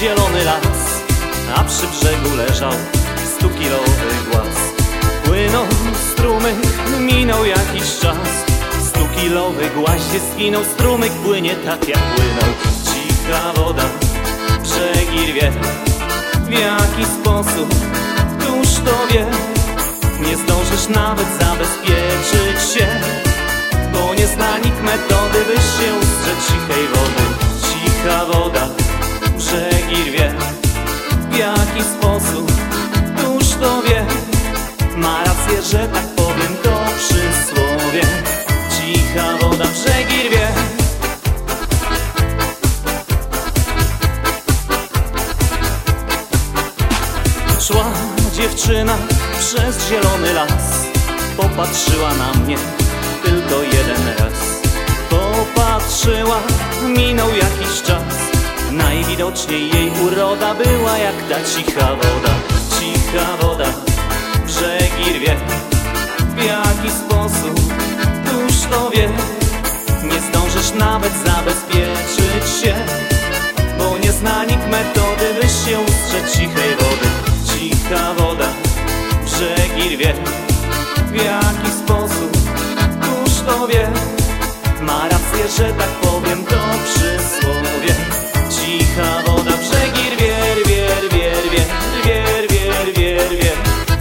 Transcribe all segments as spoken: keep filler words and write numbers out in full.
zielony las, a przy brzegu leżał stukilowy głaz. Płynął strumyk, minął jakiś czas, stukilowy głaździe skinął, strumyk płynie tak jak płynął. Cicha woda, brzegi rwie, w jaki sposób, któż to wie? Nie zdążysz nawet zabezpieczyć się, bo nie zna nikt metody, by się ustrzec cichej wody. Cicha woda, brzegi rwie, w jaki sposób, któż to wie? Ma rację, że tak powiem, to przysłowie. Cicha woda, brzegi rwie. Szła dziewczyna przez zielony las, popatrzyła na mnie tylko jeden raz. Popatrzyła, minął jakiś czas, najwidoczniej jej uroda była jak ta cicha woda. Cicha woda, brzegi rwie, w jaki sposób, któż to wie? Nie zdążysz nawet zabezpieczyć się, bo nie zna nikt metody, by się ustrzec cichej wody. Cicha woda, brzegi rwie, w jaki sposób, któż to wie? Ma rację, że tak powiem, to przysłowie. Cicha woda, brzegi rwie, rwie, rwie, rwie, rwie, rwie, rwie, rwie.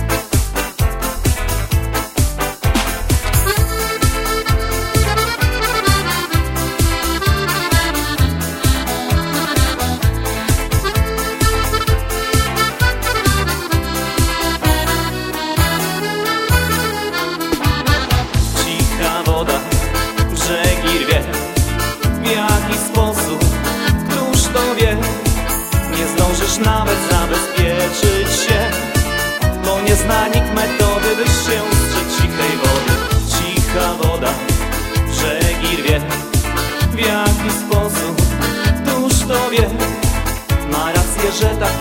Cicha woda, brzegi rwie, w jaki sposób, któż to wie? Nie zdążysz nawet zabezpieczyć się, bo nie zna nikt metody, by się ustrzec cichej wody. Cicha woda, brzegi rwie, w jaki sposób, któż to wie? Ma rację, że tak